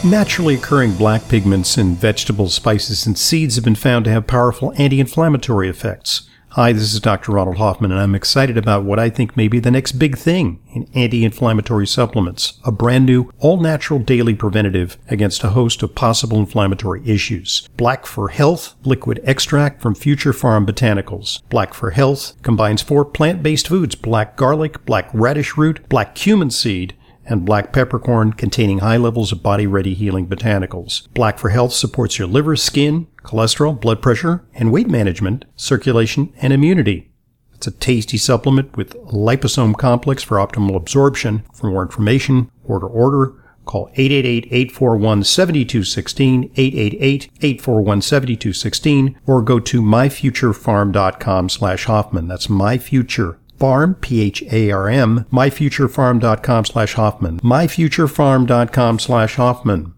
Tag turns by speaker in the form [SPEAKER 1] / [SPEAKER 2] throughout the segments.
[SPEAKER 1] Naturally occurring black pigments in vegetables, spices, and seeds have been found to have powerful anti-inflammatory effects. Hi, this is Dr. Ronald Hoffman, and I'm excited about what I think may be the next big thing in anti-inflammatory supplements, a brand new, all-natural daily preventative against a host of possible inflammatory issues. Black for Health liquid extract from Future Farm Botanicals. Black for Health combines 4 plant-based foods: black garlic, black radish root, black cumin seed, and black peppercorn, containing high levels of body-ready healing botanicals. Black for Health supports your liver, skin, cholesterol, blood pressure, and weight management, circulation, and immunity. It's a tasty supplement with liposome complex for optimal absorption. For more information, order. Call 888-841-7216, 888-841-7216, or go to myfuturefarm.com/Hoffman. That's myfuture. Farm, P-H-A-R-M, myfuturefarm.com/Hoffman, myfuturefarm.com/Hoffman.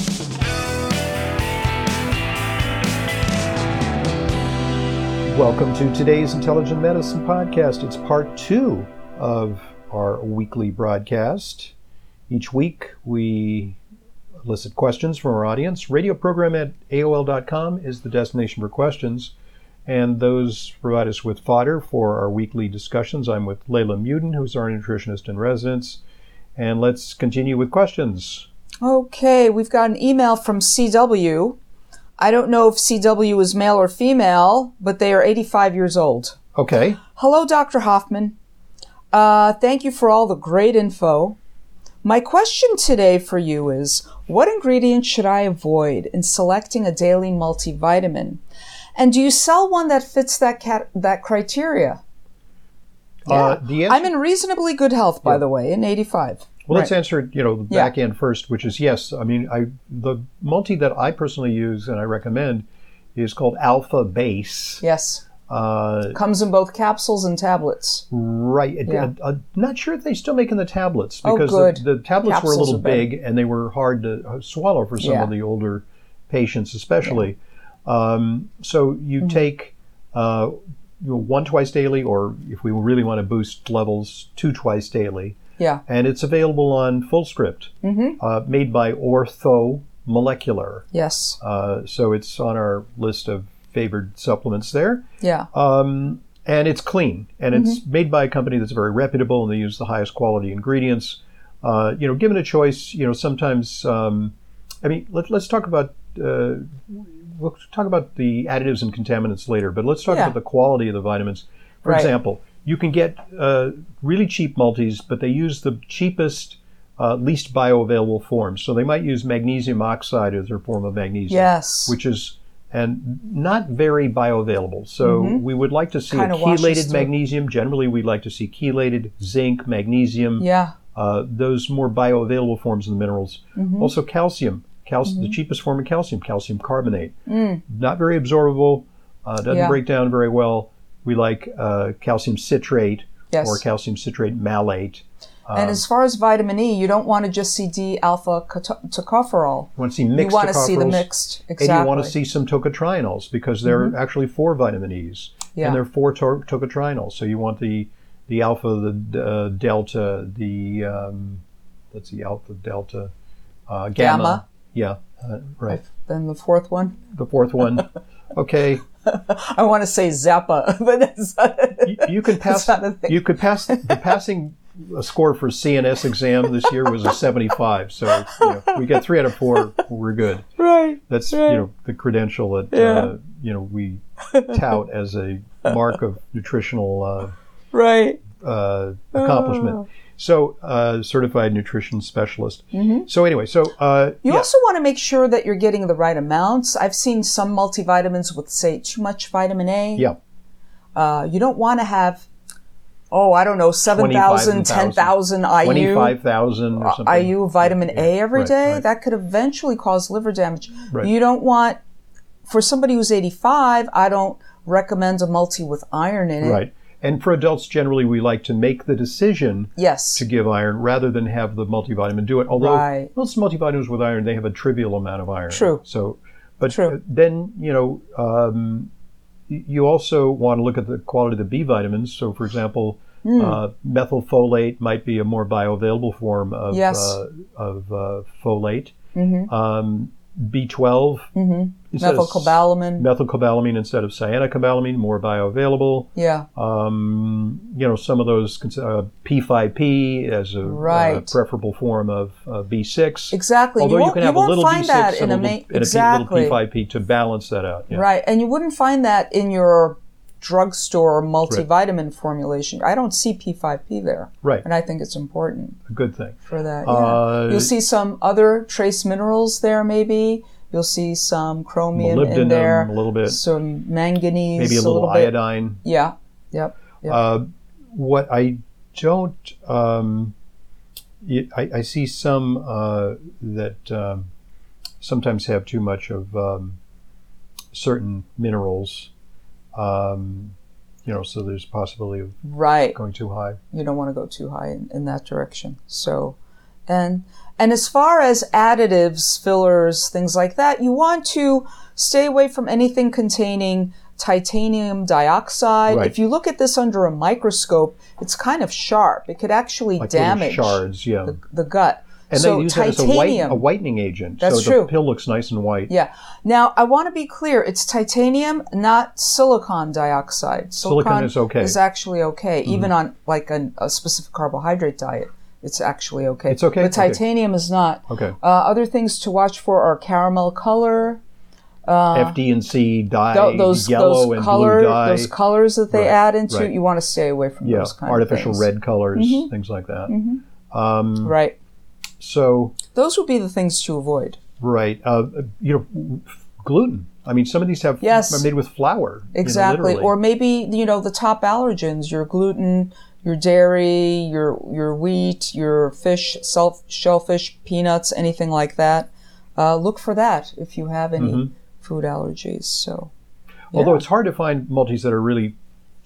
[SPEAKER 1] Welcome to today's Intelligent Medicine Podcast. It's part 2 of our weekly broadcast. Each week we elicit questions from our audience. Radio program at AOL.com is the destination for questions, and those provide us with fodder for our weekly discussions. I'm with Layla Muden, who's our nutritionist in residence, and let's continue with questions.
[SPEAKER 2] Okay, we've got an email from CW. I don't know if CW is male or female, but they are 85 years old.
[SPEAKER 1] Okay.
[SPEAKER 2] Hello, Dr. Hoffman. Thank you for all the great info. My question today for you is, what ingredients should I avoid in selecting a daily multivitamin? And do you sell one that fits that criteria? Yeah. I'm in reasonably good health, by the way, in 85.
[SPEAKER 1] Well, let's answer the back end first, which is yes. I mean, the multi that I personally use and I recommend is called Alpha Base.
[SPEAKER 2] Yes. Comes in both capsules and tablets.
[SPEAKER 1] Right.
[SPEAKER 2] Yeah.
[SPEAKER 1] I'm not sure if they still make in the tablets, because the tablets
[SPEAKER 2] Capsules
[SPEAKER 1] were a little big and they were hard to swallow for some of the older patients, especially. Yeah. So you take 1 twice daily, or if we really want to boost levels, 2 twice daily.
[SPEAKER 2] Yeah.
[SPEAKER 1] And it's available on Fullscript, made by Ortho Molecular.
[SPEAKER 2] Yes.
[SPEAKER 1] So it's on our list of favored supplements there.
[SPEAKER 2] Yeah.
[SPEAKER 1] And it's clean, and it's made by a company that's very reputable, and they use the highest quality ingredients. Given a choice, sometimes, let's talk about, we'll talk about the additives and contaminants later, but let's talk about the quality of the vitamins. For example, you can get really cheap multis, but they use the cheapest, least bioavailable forms. So they might use magnesium oxide as their form of magnesium, which is not very bioavailable. So we would like to see a chelated magnesium. Generally, we'd like to see chelated zinc, magnesium, those more bioavailable forms of the minerals. Also calcium. The cheapest form of calcium carbonate. Not very absorbable, doesn't break down very well. We like calcium citrate or calcium citrate malate.
[SPEAKER 2] And as far as vitamin E, you don't want to just see D-alpha tocopherol.
[SPEAKER 1] You want to see mixed
[SPEAKER 2] You want to see the mixed,
[SPEAKER 1] and you want to see some tocotrienols, because there are actually 4 vitamin E's, and there are 4 tocotrienols. So you want the alpha, the delta, the alpha, delta, gamma. Yeah, right.
[SPEAKER 2] Then the 4th one?
[SPEAKER 1] The 4th one. Okay.
[SPEAKER 2] I want to say Zappa, but that's not
[SPEAKER 1] you could pass. You could pass. The passing score for CNS exam this year was a 75. So we got 3 out of 4. We're good.
[SPEAKER 2] Right.
[SPEAKER 1] That's the credential that we tout as a mark of nutritional accomplishment. So, certified nutrition specialist. So anyway,
[SPEAKER 2] you also want to make sure that you're getting the right amounts. I've seen some multivitamins with, say, too much vitamin A.
[SPEAKER 1] Yeah.
[SPEAKER 2] You don't want to have, 7,000, 10,000 IU.
[SPEAKER 1] 25,000 or something.
[SPEAKER 2] IU vitamin A every day. That could eventually cause liver damage. Right. You don't want, for somebody who's 85, I don't recommend a multi with iron in it.
[SPEAKER 1] Right. And for adults, generally, we like to make the decision to give iron rather than have the multivitamin do it. Although most multivitamins with iron, they have a trivial amount of iron.
[SPEAKER 2] True.
[SPEAKER 1] So, but then, you also want to look at the quality of the B vitamins. So, for example, Methylfolate might be a more bioavailable form of,
[SPEAKER 2] Yes.
[SPEAKER 1] Folate. B12, instead of
[SPEAKER 2] Methylcobalamin.
[SPEAKER 1] methylcobalamin instead of cyanocobalamin, more bioavailable.
[SPEAKER 2] Yeah.
[SPEAKER 1] Some of those, P5P as a
[SPEAKER 2] Right.
[SPEAKER 1] preferable form of B6.
[SPEAKER 2] Exactly.
[SPEAKER 1] Although you can have a
[SPEAKER 2] won't
[SPEAKER 1] little
[SPEAKER 2] find
[SPEAKER 1] B6
[SPEAKER 2] that
[SPEAKER 1] and
[SPEAKER 2] in
[SPEAKER 1] a little
[SPEAKER 2] exactly.
[SPEAKER 1] P5P to balance that out. Yeah.
[SPEAKER 2] Right. And you wouldn't find that in your drugstore multivitamin formulation. I don't see P5P there.
[SPEAKER 1] Right.
[SPEAKER 2] And I think it's important
[SPEAKER 1] A good thing.
[SPEAKER 2] for that. Yeah. You'll see some other trace minerals there, maybe. You'll see some chromium in
[SPEAKER 1] Molybdenum,
[SPEAKER 2] there.
[SPEAKER 1] a little bit.
[SPEAKER 2] Some manganese.
[SPEAKER 1] Maybe a little
[SPEAKER 2] bit.
[SPEAKER 1] iodine.
[SPEAKER 2] Yeah. Yep.
[SPEAKER 1] What I don't, I see some that sometimes have too much of certain minerals. So there's a possibility of
[SPEAKER 2] Right.
[SPEAKER 1] going too high.
[SPEAKER 2] You don't want to go too high in that direction. So, and as far as additives, fillers, things like that, you want to stay away from anything containing titanium dioxide.
[SPEAKER 1] Right.
[SPEAKER 2] If you look at this under a microscope, it's kind of sharp. It could actually
[SPEAKER 1] Like little
[SPEAKER 2] damage
[SPEAKER 1] shards, yeah.
[SPEAKER 2] the gut.
[SPEAKER 1] And
[SPEAKER 2] so
[SPEAKER 1] they use that as
[SPEAKER 2] titanium,
[SPEAKER 1] a whitening agent.
[SPEAKER 2] That's
[SPEAKER 1] so
[SPEAKER 2] true.
[SPEAKER 1] the pill looks nice and white.
[SPEAKER 2] Yeah. Now, I want to be clear. It's titanium, not silicon dioxide.
[SPEAKER 1] Silicon is okay.
[SPEAKER 2] Is actually okay. Even on like a specific carbohydrate diet, it's actually okay.
[SPEAKER 1] It's okay?
[SPEAKER 2] But titanium is not.
[SPEAKER 1] Okay.
[SPEAKER 2] Other things to watch for are caramel color.
[SPEAKER 1] FD&C dye, yellow and blue dye.
[SPEAKER 2] Those colors that they
[SPEAKER 1] Right,
[SPEAKER 2] add into,
[SPEAKER 1] right.
[SPEAKER 2] you want to stay away from
[SPEAKER 1] Yeah,
[SPEAKER 2] those kind
[SPEAKER 1] artificial
[SPEAKER 2] of things.
[SPEAKER 1] red colors, things like that.
[SPEAKER 2] Right.
[SPEAKER 1] So,
[SPEAKER 2] Those would be the things to avoid.
[SPEAKER 1] right. Gluten. I mean, some of these are made with flour.
[SPEAKER 2] Exactly.
[SPEAKER 1] literally.
[SPEAKER 2] Or maybe, the top allergens, your gluten, your dairy, your wheat, your fish, shellfish, peanuts, anything like that. Look for that if you have any food allergies. So,
[SPEAKER 1] Although it's hard to find multis that are really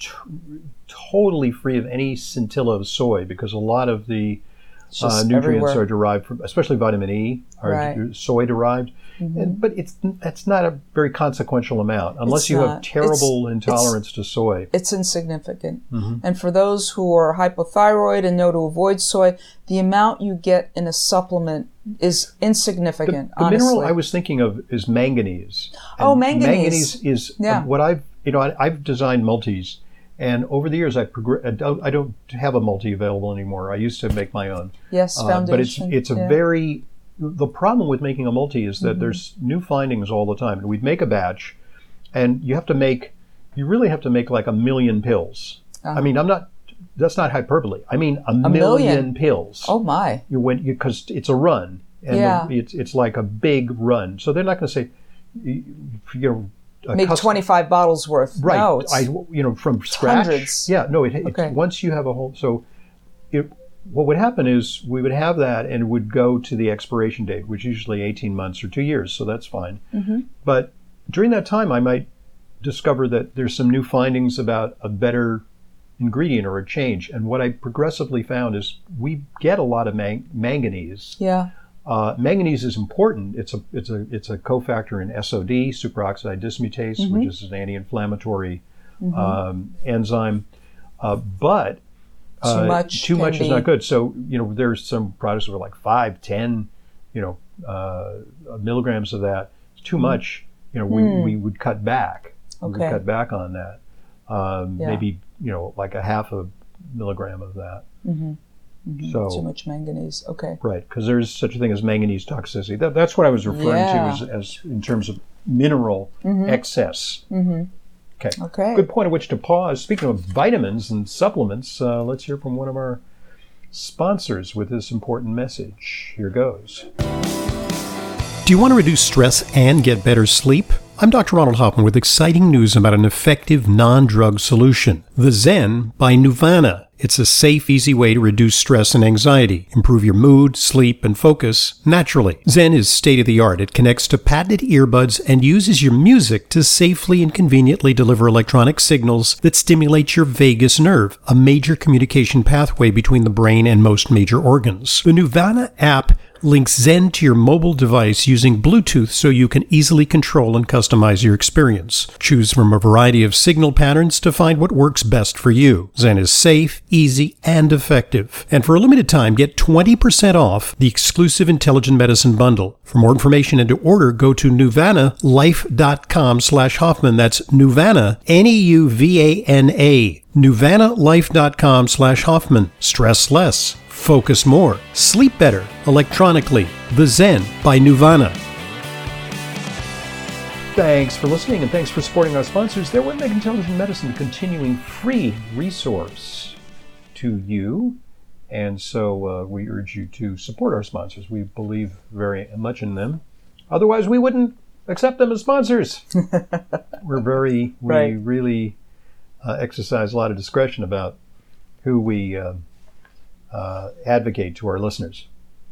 [SPEAKER 1] totally free of any scintilla of soy, because a lot of the
[SPEAKER 2] just
[SPEAKER 1] nutrients
[SPEAKER 2] everywhere.
[SPEAKER 1] are derived from, especially vitamin E, are
[SPEAKER 2] Right.
[SPEAKER 1] soy derived. But that's not a very consequential amount unless
[SPEAKER 2] It's
[SPEAKER 1] you have
[SPEAKER 2] not.
[SPEAKER 1] terrible intolerance to soy.
[SPEAKER 2] It's insignificant. And for those who are hypothyroid and know to avoid soy, the amount you get in a supplement is insignificant,
[SPEAKER 1] The
[SPEAKER 2] honestly.
[SPEAKER 1] mineral I was thinking of is manganese.
[SPEAKER 2] Oh,
[SPEAKER 1] And
[SPEAKER 2] manganese.
[SPEAKER 1] Manganese is
[SPEAKER 2] Yeah.
[SPEAKER 1] what I've designed multis, and over the years I don't have a multi available anymore. I used to make my own.
[SPEAKER 2] Yes,
[SPEAKER 1] But
[SPEAKER 2] foundation.
[SPEAKER 1] it's a very, the problem with making a multi is that there's new findings all the time. And we'd make a batch, and you really have to make like 1 million pills. I mean, that's not hyperbole. I mean, a million pills.
[SPEAKER 2] Oh my.
[SPEAKER 1] Because it's a run, and
[SPEAKER 2] Yeah.
[SPEAKER 1] it's like a big run. So they're not going to say,
[SPEAKER 2] Make 25 bottles worth.
[SPEAKER 1] right.
[SPEAKER 2] No, it's
[SPEAKER 1] from scratch.
[SPEAKER 2] hundreds.
[SPEAKER 1] Yeah, no. It's
[SPEAKER 2] Okay.
[SPEAKER 1] once you have a whole. So, what would happen is we would have that, and it would go to the expiration date, which is usually 18 months or 2 years. So that's fine. But during that time, I might discover that there's some new findings about a better ingredient or a change. And what I progressively found is we get a lot of manganese.
[SPEAKER 2] Yeah.
[SPEAKER 1] Manganese is important. It's a cofactor in SOD, superoxide dismutase, which is an anti-inflammatory enzyme. But
[SPEAKER 2] Too much
[SPEAKER 1] is not good. So there's some products that are like 5, 10, milligrams of that. It's too much. We would cut back. We would
[SPEAKER 2] Okay.
[SPEAKER 1] cut back on that. Maybe like a half a milligram of that. So
[SPEAKER 2] Too much manganese. Okay.
[SPEAKER 1] right, because there's such a thing as manganese toxicity. That's what I was referring to as in terms of mineral excess. Okay.
[SPEAKER 2] Okay.
[SPEAKER 1] Good point at which to pause. Speaking of vitamins and supplements, let's hear from one of our sponsors with this important message. Here goes.
[SPEAKER 3] Do you want to reduce stress and get better sleep? I'm Dr. Ronald Hoffman with exciting news about an effective non-drug solution, the Zen by Nuvana. It's a safe, easy way to reduce stress and anxiety, improve your mood, sleep, and focus naturally. Zen is state-of-the-art. It connects to patented earbuds and uses your music to safely and conveniently deliver electronic signals that stimulate your vagus nerve, a major communication pathway between the brain and most major organs. The Nuvana app Link Zen to your mobile device using Bluetooth so you can easily control and customize your experience. Choose from a variety of signal patterns to find what works best for you. Zen is safe, easy, and effective. And for a limited time, get 20% off the exclusive Intelligent Medicine Bundle. For more information and to order, go to nuvanalife.com/Hoffman. That's Nuvana, Neuvana. nuvanalife.com/Hoffman. Stress less. Focus more. Sleep better. Electronically. The Zen by Nuvana.
[SPEAKER 1] Thanks for listening, and thanks for supporting our sponsors. They're what make Intelligent Medicine a continuing free resource to you. And so we urge you to support our sponsors. We believe very much in them. Otherwise, we wouldn't accept them as sponsors. We really exercise a lot of discretion about who we advocate to our listeners.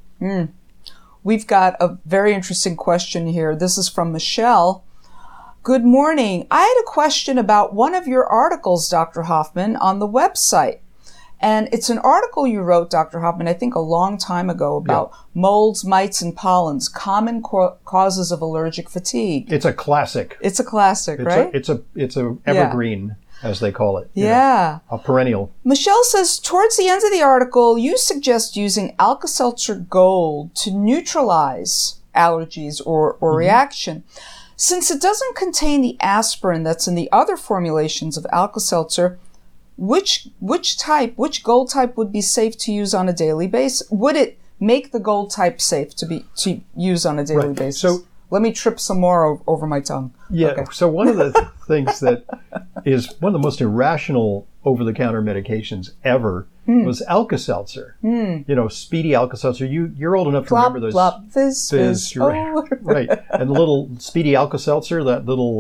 [SPEAKER 2] We've got a very interesting question here. This is from Michelle. Good morning. I had a question about one of your articles, Dr. Hoffman, on the website. And it's an article you wrote, Dr. Hoffman, I think a long time ago about molds, mites, and pollens, common causes of allergic fatigue.
[SPEAKER 1] It's a classic.
[SPEAKER 2] It's a classic, right?
[SPEAKER 1] It's a evergreen, as they call it.
[SPEAKER 2] Yeah.
[SPEAKER 1] A perennial.
[SPEAKER 2] Michelle says, towards the end of the article, you suggest using Alka-Seltzer Gold to neutralize allergies or reaction. Since it doesn't contain the aspirin that's in the other formulations of Alka-Seltzer, which gold type would be safe to use on a daily basis? Would it make the gold type safe to use on a daily basis? So let me trip some more over my tongue.
[SPEAKER 1] Yeah.
[SPEAKER 2] Okay.
[SPEAKER 1] So one of the things that is one of the most irrational over-the-counter medications ever was Alka-Seltzer. Speedy Alka-Seltzer. You're old enough to remember those.
[SPEAKER 2] Plop, fizz.
[SPEAKER 1] Right. And the little Speedy Alka-Seltzer, that little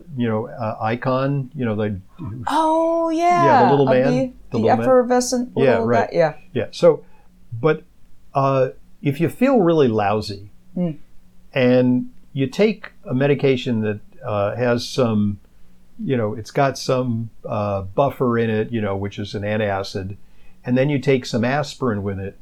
[SPEAKER 1] icon.
[SPEAKER 2] Oh yeah.
[SPEAKER 1] Yeah, the little man.
[SPEAKER 2] The little effervescent.
[SPEAKER 1] Yeah. Right.
[SPEAKER 2] Yeah.
[SPEAKER 1] Yeah. So, but if you feel really lousy, and you take a medication that has some, it's got some buffer in it, which is an antacid, and then you take some aspirin with it,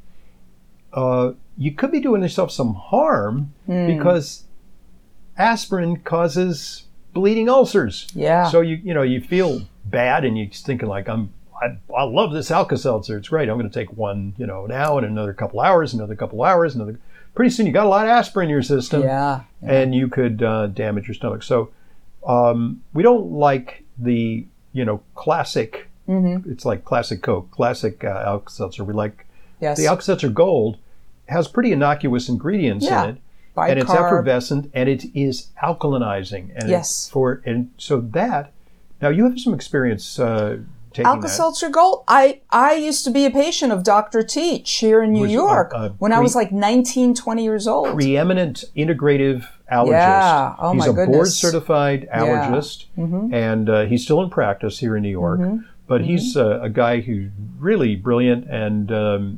[SPEAKER 1] you could be doing yourself some harm because aspirin causes bleeding ulcers.
[SPEAKER 2] Yeah.
[SPEAKER 1] So you feel bad and you're thinking like, I love this Alka-Seltzer. It's great. I'm going to take one, now and another couple hours, Pretty soon you got a lot of aspirin in your system.
[SPEAKER 2] Yeah.
[SPEAKER 1] And you could damage your stomach. So we don't like the, classic, it's like classic Coke, classic Alka-Seltzer. We like the Alka-Seltzer Gold has pretty innocuous ingredients in it.
[SPEAKER 2] Bicarb.
[SPEAKER 1] And it's effervescent and it is alkalinizing. And now you have some experience taking
[SPEAKER 2] Alka-Seltzer Gold. I used to be a patient of Dr. Teach here in New York when I was like 19, 20 years old.
[SPEAKER 1] Preeminent integrative allergist.
[SPEAKER 2] Yeah. Oh,
[SPEAKER 1] he's
[SPEAKER 2] my goodness.
[SPEAKER 1] He's a board-certified allergist, and he's still in practice here in New York. But he's a guy who's really brilliant and,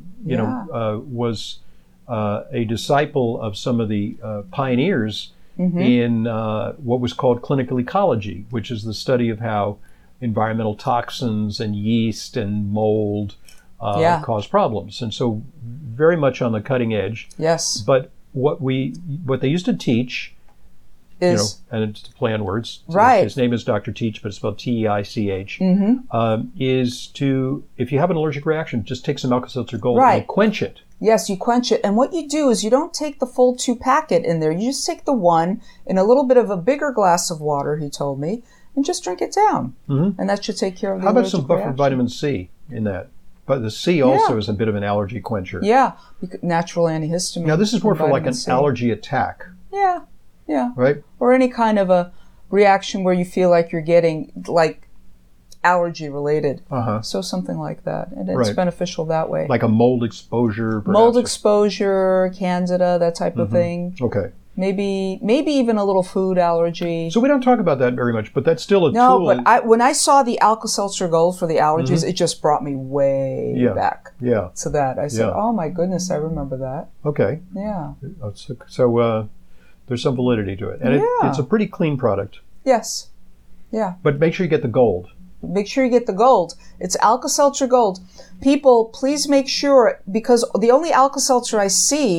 [SPEAKER 1] was a disciple of some of the pioneers in what was called clinical ecology, which is the study of how environmental toxins and yeast and mold cause problems. And so very much on the cutting edge.
[SPEAKER 2] Yes.
[SPEAKER 1] But what they used to teach
[SPEAKER 2] is,
[SPEAKER 1] and it's to play on words.
[SPEAKER 2] Right.
[SPEAKER 1] His name is Dr. Teach, but it's spelled Teich, is to, if you have an allergic reaction, just take some Alka-Seltzer Gold and quench it.
[SPEAKER 2] Yes, you quench it. And what you do is you don't take the full 2-packet in there. You just take the one in a little bit of a bigger glass of water, he told me, and just drink it down. And that should take care of the allergic reaction.
[SPEAKER 1] How about some buffered vitamin C in that? But the C also is a bit of an allergy quencher.
[SPEAKER 2] Yeah, natural antihistamine.
[SPEAKER 1] Now this is more for like an allergy attack.
[SPEAKER 2] Yeah.
[SPEAKER 1] Right?
[SPEAKER 2] Or any kind of a reaction where you feel like you're getting like allergy related. So something like that. And it's beneficial that way.
[SPEAKER 1] Like a mold exposure, perhaps?
[SPEAKER 2] Mold exposure, candida, that type of thing.
[SPEAKER 1] Okay.
[SPEAKER 2] Maybe even a little food allergy.
[SPEAKER 1] So we don't talk about that very much, but that's still a tool.
[SPEAKER 2] No, but when I saw the Alka-Seltzer Gold for the allergies, it just brought me way back to that. I said, oh my goodness, I remember that.
[SPEAKER 1] Okay.
[SPEAKER 2] Yeah.
[SPEAKER 1] So there's some validity to it. And it's a pretty clean product.
[SPEAKER 2] Yes. Yeah.
[SPEAKER 1] But make sure you get the gold.
[SPEAKER 2] Make sure you get the gold. It's Alka-Seltzer Gold. People, please make sure, because the only Alka-Seltzer I see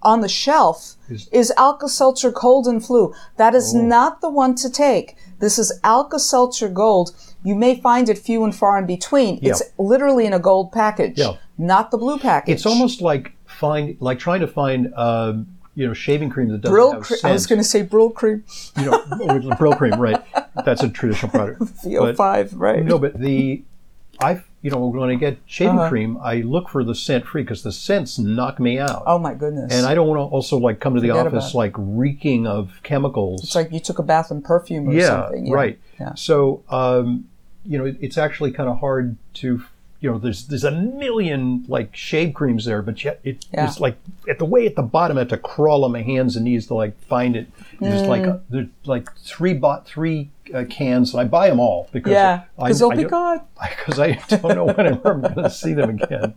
[SPEAKER 2] on the shelf is Alka-Seltzer Cold and Flu. That is not the one to take. This is Alka-Seltzer Gold. You may find it few and far in between.
[SPEAKER 1] Yeah.
[SPEAKER 2] It's literally in a gold package, not the blue package.
[SPEAKER 1] It's almost like trying to find shaving cream that doesn't have scent.
[SPEAKER 2] I was going to say Brill cream.
[SPEAKER 1] Brill cream, right? That's a traditional product.
[SPEAKER 2] VO5, right?
[SPEAKER 1] No, but when I get shaving cream, I look for the scent free because the scents knock me out.
[SPEAKER 2] Oh my goodness!
[SPEAKER 1] And I don't want to also come to the office reeking of chemicals.
[SPEAKER 2] It's like you took a bath in perfume or something. Yeah,
[SPEAKER 1] right.
[SPEAKER 2] Yeah.
[SPEAKER 1] So it's actually kind of hard to. There's a million shave creams there, but yet it's at the bottom. I have to crawl on my hands and knees to find it. There's three cans, and I buy them all because
[SPEAKER 2] they'll be gone.
[SPEAKER 1] Because I don't know when I'm going to see them again.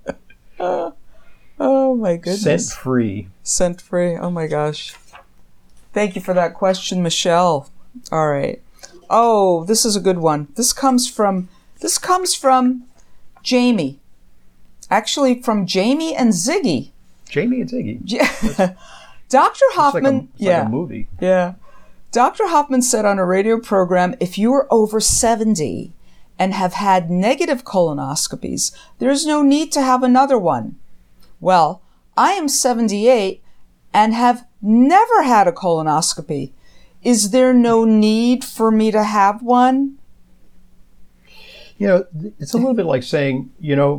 [SPEAKER 2] Oh my goodness!
[SPEAKER 1] Scent free.
[SPEAKER 2] Oh my gosh! Thank you for that question, Michelle. All right. Oh, this is a good one. This comes from Jamie. Actually, from Jamie and Ziggy.
[SPEAKER 1] Jamie and Ziggy.
[SPEAKER 2] Dr. Hoffman.
[SPEAKER 1] It's like a movie.
[SPEAKER 2] Yeah. Dr. Hoffman said on a radio program, if you are over 70 and have had negative colonoscopies, there's no need to have another one. Well, I am 78 and have never had a colonoscopy. Is there no need for me to have one?
[SPEAKER 1] It's a little bit like saying,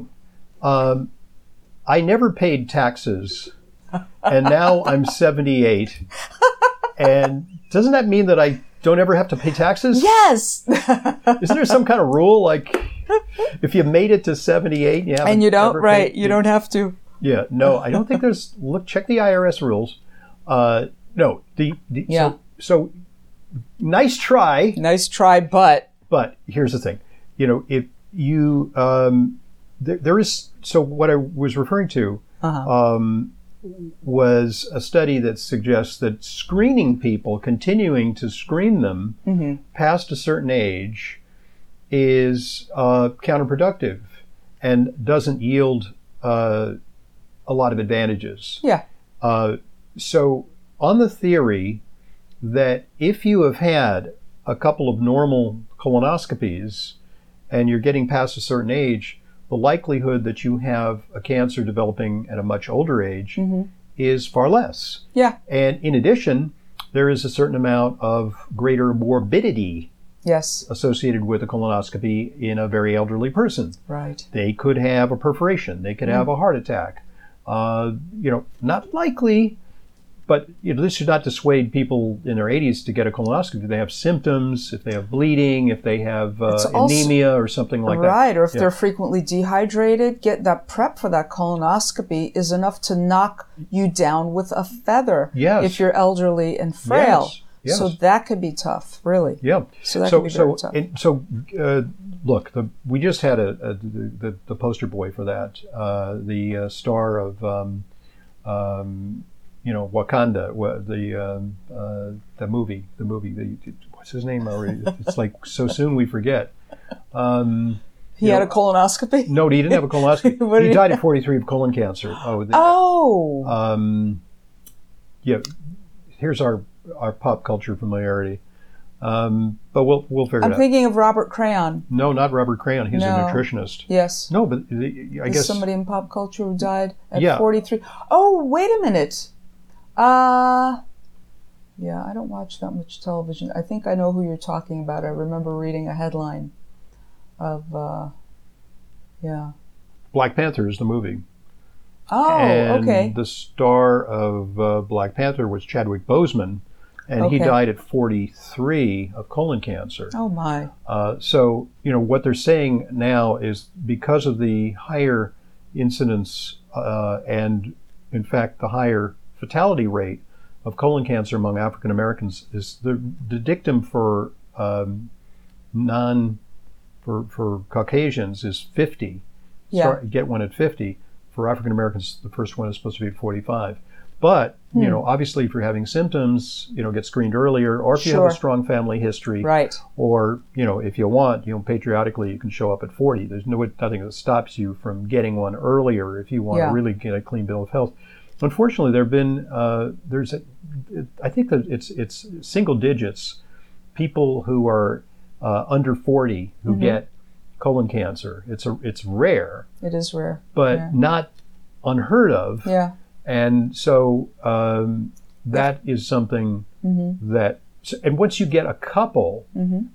[SPEAKER 1] I never paid taxes, and now I'm 78. And doesn't that mean that I don't ever have to pay taxes?
[SPEAKER 2] Yes.
[SPEAKER 1] Isn't there some kind of rule, if you made it to 78 and
[SPEAKER 2] you don't, right? You don't have to.
[SPEAKER 1] Yeah, no, I don't think there's. Check the IRS rules. No, So nice try.
[SPEAKER 2] Nice try, but
[SPEAKER 1] here's the thing. If you there is, so what I was referring to was a study that suggests that screening people, continuing to screen them past a certain age, is counterproductive and doesn't yield a lot of advantages.
[SPEAKER 2] Yeah.
[SPEAKER 1] So on the theory that if you have had a couple of normal colonoscopies and you're getting past a certain age, the likelihood that you have a cancer developing at a much older age is far less.
[SPEAKER 2] Yeah.
[SPEAKER 1] And in addition, there is a certain amount of greater morbidity associated with a colonoscopy in a very elderly person.
[SPEAKER 2] Right.
[SPEAKER 1] They could have a perforation. They could have a heart attack. Not likely, but this should not dissuade people in their 80s to get a colonoscopy if they have symptoms, if they have bleeding, if they have anemia or something like that.
[SPEAKER 2] Right, or if they're frequently dehydrated, get that prep for that colonoscopy is enough to knock you down with a feather if you're elderly and frail.
[SPEAKER 1] Yes.
[SPEAKER 2] So that could be tough, really.
[SPEAKER 1] Yeah.
[SPEAKER 2] So that could be very tough.
[SPEAKER 1] Look, we just had the poster boy for that, the star of Wakanda, the movie. What's his name already? It's like so soon we forget.
[SPEAKER 2] He had a colonoscopy?
[SPEAKER 1] No, he didn't have a colonoscopy. He died at 43 of colon cancer. Here's our pop culture familiarity. But we'll figure it out.
[SPEAKER 2] I'm thinking of Robert Crayon.
[SPEAKER 1] No, not Robert Crayon. He's a nutritionist.
[SPEAKER 2] Yes.
[SPEAKER 1] No, but I guess
[SPEAKER 2] somebody in pop culture who died at 43. Oh, wait a minute. I don't watch that much television. I think I know who you're talking about. I remember reading a headline of,
[SPEAKER 1] Black Panther is the movie.
[SPEAKER 2] Oh,
[SPEAKER 1] and the star of Black Panther was Chadwick Boseman, and he died at 43 of colon cancer.
[SPEAKER 2] Oh, my.
[SPEAKER 1] So, what they're saying now is because of the higher incidence and, in fact, the higher fatality rate of colon cancer among African Americans, is the dictum for for Caucasians is 50. Get one at 50. For African Americans, the first one is supposed to be at 45. But, obviously if you're having symptoms, get screened earlier, or if you have a strong family history, or, if you want, patriotically, you can show up at 40. There's nothing that stops you from getting one earlier if you want to really get a clean bill of health. Unfortunately, there have been I think that it's single digits people who are under 40 who get colon cancer. It's rare.
[SPEAKER 2] It is rare,
[SPEAKER 1] but not unheard of.
[SPEAKER 2] Yeah.
[SPEAKER 1] And so that is something that, and once you get a couple,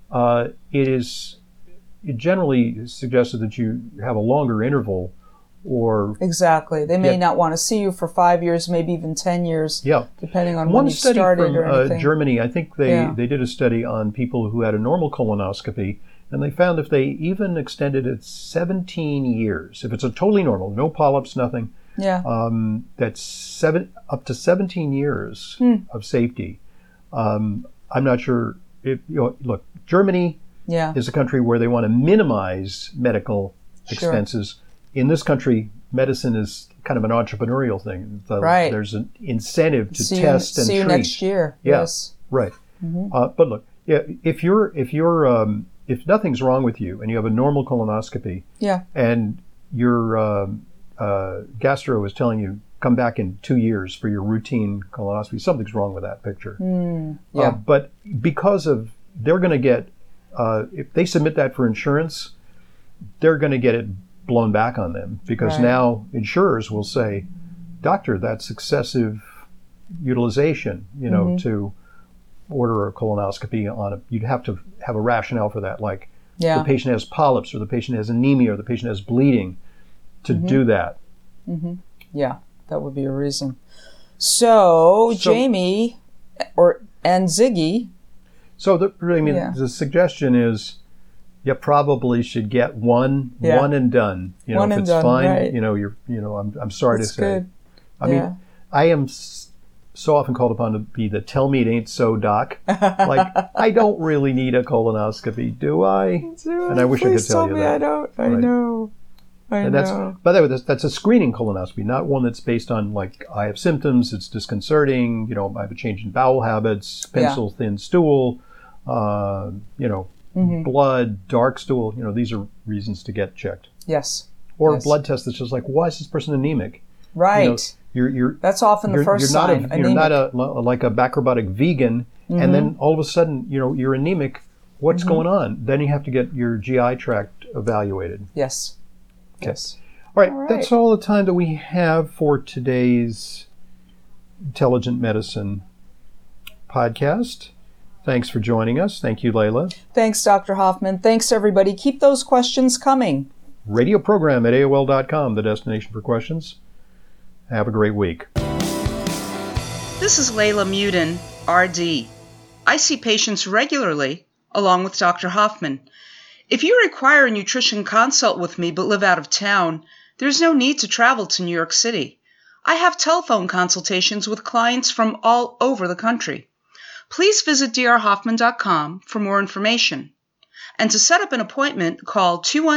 [SPEAKER 1] it generally suggested that you have a longer interval. Or
[SPEAKER 2] exactly, they may not want to see you for 5 years, maybe even 10 years, depending on when you started or anything.
[SPEAKER 1] One study from Germany, I think they did a study on people who had a normal colonoscopy, and they found if they even extended it 17 years, if it's a totally normal, no polyps, nothing, that's up to 17 years of safety. I'm not sure if look, Germany is a country where they want to minimize medical expenses. In this country, medicine is kind of an entrepreneurial thing.
[SPEAKER 2] Right.
[SPEAKER 1] There's an incentive to test and treat.
[SPEAKER 2] See you next year.
[SPEAKER 1] Yeah,
[SPEAKER 2] yes.
[SPEAKER 1] Right. But look, if nothing's wrong with you and you have a normal colonoscopy, and your gastro is telling you come back in 2 years for your routine colonoscopy, something's wrong with that picture. But because of they're going to get if they submit that for insurance, they're going to get it blown back on them because now insurers will say, doctor, that's excessive utilization, to order a colonoscopy on it. You'd have to have a rationale for that, like the patient has polyps or the patient has anemia or the patient has bleeding to do that.
[SPEAKER 2] Yeah, that would be a reason. So Jamie and Ziggy. So
[SPEAKER 1] the suggestion is, you probably should get one and done.
[SPEAKER 2] One
[SPEAKER 1] if
[SPEAKER 2] and
[SPEAKER 1] it's
[SPEAKER 2] done,
[SPEAKER 1] fine,
[SPEAKER 2] right.
[SPEAKER 1] I'm sorry
[SPEAKER 2] That's
[SPEAKER 1] to say.
[SPEAKER 2] Good.
[SPEAKER 1] I mean, I am so often called upon to be the tell me it ain't so doc. Like, I don't really need a colonoscopy, do I? And I wish I could tell you that.
[SPEAKER 2] I don't. I know. I know.
[SPEAKER 1] By the way, that's a screening colonoscopy, not one that's based on, like, I have symptoms, it's disconcerting, I have a change in bowel habits, pencil thin stool, blood, dark stool, these are reasons to get checked.
[SPEAKER 2] Yes.
[SPEAKER 1] Or a blood test that's just like, why is this person anemic?
[SPEAKER 2] Right.
[SPEAKER 1] You're
[SPEAKER 2] that's often the first sign.
[SPEAKER 1] You're not like a bacrobitic vegan, and then all of a sudden, you're anemic. What's going on? Then you have to get your GI tract evaluated.
[SPEAKER 2] Yes.
[SPEAKER 1] Okay.
[SPEAKER 2] Yes.
[SPEAKER 1] All right. That's all the time that we have for today's Intelligent Medicine podcast. Thanks for joining us. Thank you, Layla.
[SPEAKER 2] Thanks, Dr. Hoffman. Thanks, everybody. Keep those questions coming.
[SPEAKER 1] Radio program at AOL.com, the destination for questions. Have a great week.
[SPEAKER 4] This is Layla Muden, RD. I see patients regularly, along with Dr. Hoffman. If you require a nutrition consult with me but live out of town, there's no need to travel to New York City. I have telephone consultations with clients from all over the country. Please visit drhoffman.com for more information. And to set up an appointment, call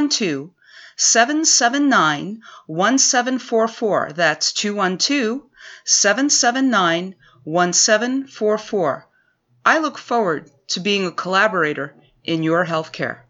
[SPEAKER 4] 212-779-1744. That's 212-779-1744. I look forward to being a collaborator in your healthcare.